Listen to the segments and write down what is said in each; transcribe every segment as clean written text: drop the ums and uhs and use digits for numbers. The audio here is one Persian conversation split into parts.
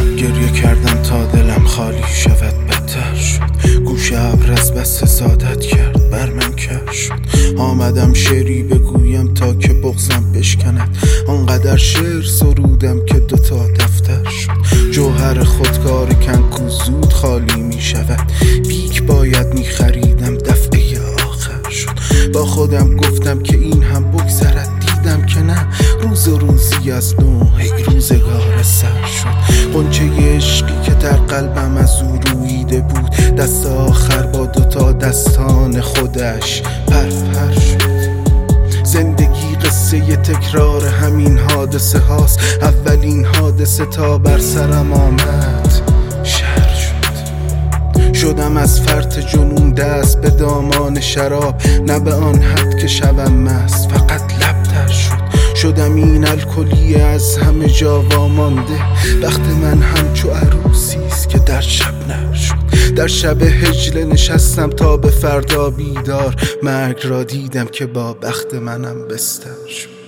گریه کردم تا دلم خالی شود، بدتر شد. گوش ابر از بس حسادت کرد، بر من کر شد. آمدم شعری بگویم تا که بغضم بشکند. آنقدر شعر سرودم که دوتا دفتر شد. جوهر خودکار کنکو زود خالی می شود. بیک باید می خریدم، دفعه آخر شد. با خودم گفتم که این هم بگذرد، دیدم که نه، روز و روزی از نو هی روزگار سر شد. غنچه عشقی که در قلبم از او رویده بود، دست آخر با دوتا دستان خودش پر شد. زندگی قصه تکرار همین حادثه هاست. اولین حادثه تا بر سرم آمد شهر شد. شدم از فرط جنون دست به دامان شراب، نه به آن حد که شوم مست، فقط لبتر شد. شدم این الکلی از همه جا وامانده. وقت من همچو عروسیست که در شب نشد. در شب هجله نشستم تا به فردا بیدار. مرگ را دیدم که با بخت منم بستر شد.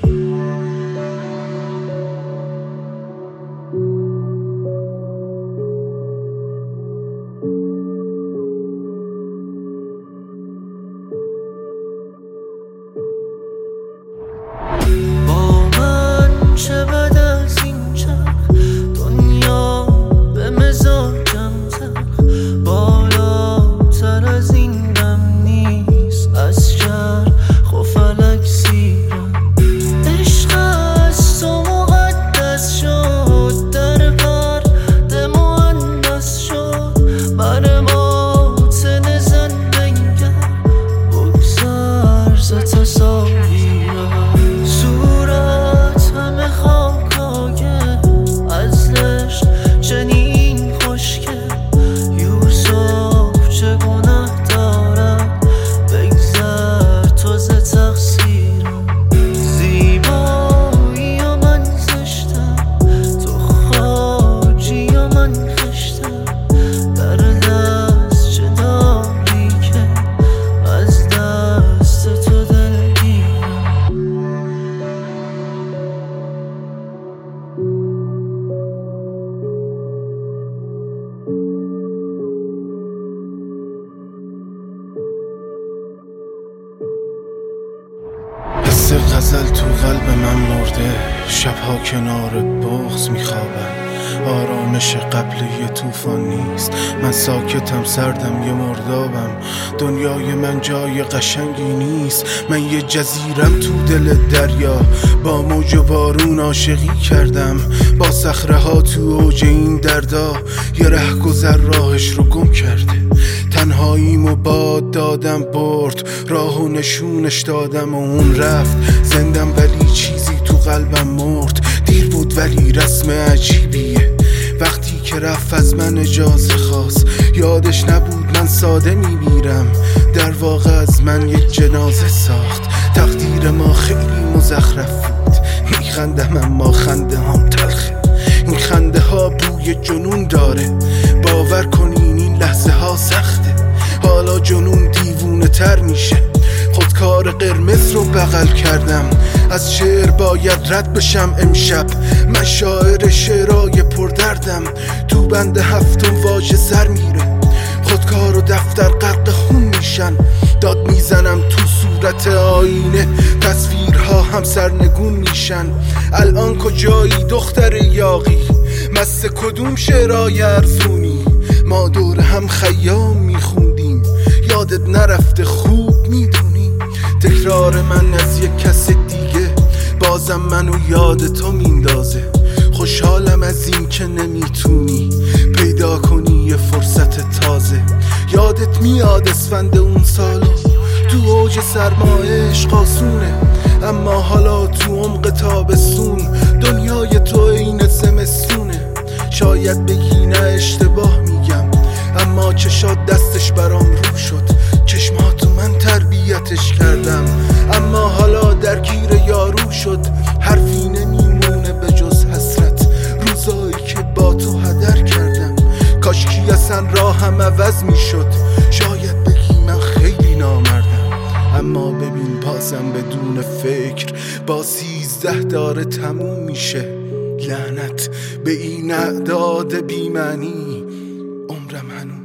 چه بد از این چرخ، دنیا به مزاجم زخ. بالاتر از این دم نیست، از چرخ و فلک سیرم. عشق از تو مقدس شد، در پرد مهندس شد. بر باطن زندگی بگذر ز تصاویرم. حس غزل تو قلب من مرده. شبها کنار بغض میخوابم. آرامش قبل یه طوفان نیست. من ساکتم، سردم، یه مردابم. دنیای من جای قشنگی نیست. من یه جزیرم تو دل دریا. با موج و بارون عاشقی کردم. با صخره ها تو اوج این دردا. یه رهگذر راهش رو گم کرده. تنهاییمو باد دادم برد. راه و نشونش دادم و اون رفت. زندم ولی چیزی تو قلبم مرد. دیر بود ولی رسم عجیبیه. وقتی که رفت از من اجازه خواست. یادش نبود من ساده میمیرم. در واقع از من یک جنازه ساخت. تقدیر ما خیلی مزخرف بود. میخندم اما خنده هم تلخه. این خنده ها بوی جنون داره. باور کنین این لحظه ها سخته. حالا جنون دیوونه تر میشه. خودکار قرمز رو بغل کردم. از شعر باید رد بشم امشب. من شاعر شعرهای پردردم. تو بند هفتم واژه سر میره. خودکار و دفتر غرق خون میشن. داد میزنم تو صورت آینه. تصویرها هم سرنگون میشن. الان کجایی دختر یاغی؟ مست کدوم شعرهای ارزونی؟ ما دور هم خیام میخوندیم. یادت نرفته خوب میدونی. تکرار من از یک کس دیگه بازم منو یاد تو میندازه. خوشحالم از این که نمیتونی پیدا کنی یه فرصت تازه. یادت میاد اسفند اون سالا؟ تو اوج سرما عشق آسونه. اما حالا تو عمق تابستون دنیای تو این زمستونه. شاید بگی نه اشتباه میگم، اما چشات دستش برام رو شد. چشماتو من تربیتش کردم، اما حالا درگیر یارو شد. حرفی نمیمونه به جز حسرت. روزایی که با تو هدر کردم. کاشکی اصلا راهم عوض میشد. شاید بگی من خیلی نامردم، اما ببین بازم بدون فکر با 13 داره تموم میشه. لعنت به این اعداد بیمعنی. عمرم هنوز